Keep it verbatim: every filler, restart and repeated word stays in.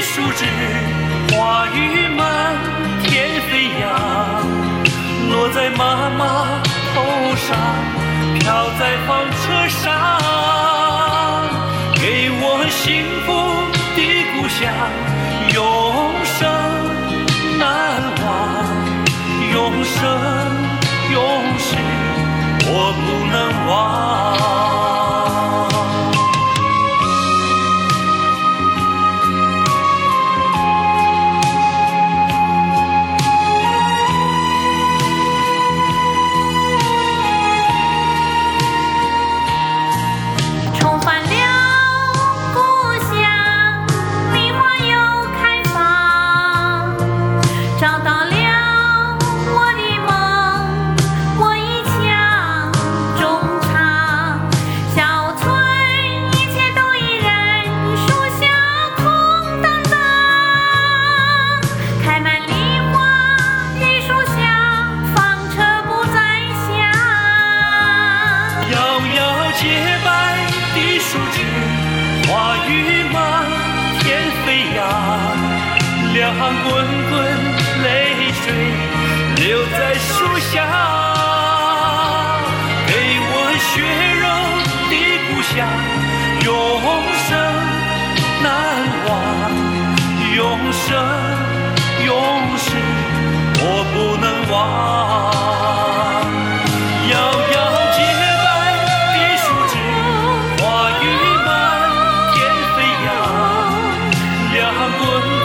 树枝，花雨满天飞扬，落在妈妈头上，飘在房车上，给我幸福的故乡，永生难忘，永生永世我不能忘。洁白的树枝，花雨满天飞扬，两行滚滚泪水流在树下，给我血肉的故乡，永生难忘，永生永世我不能忘。遥遥洁白的树枝，花雨满天飞扬，两行滚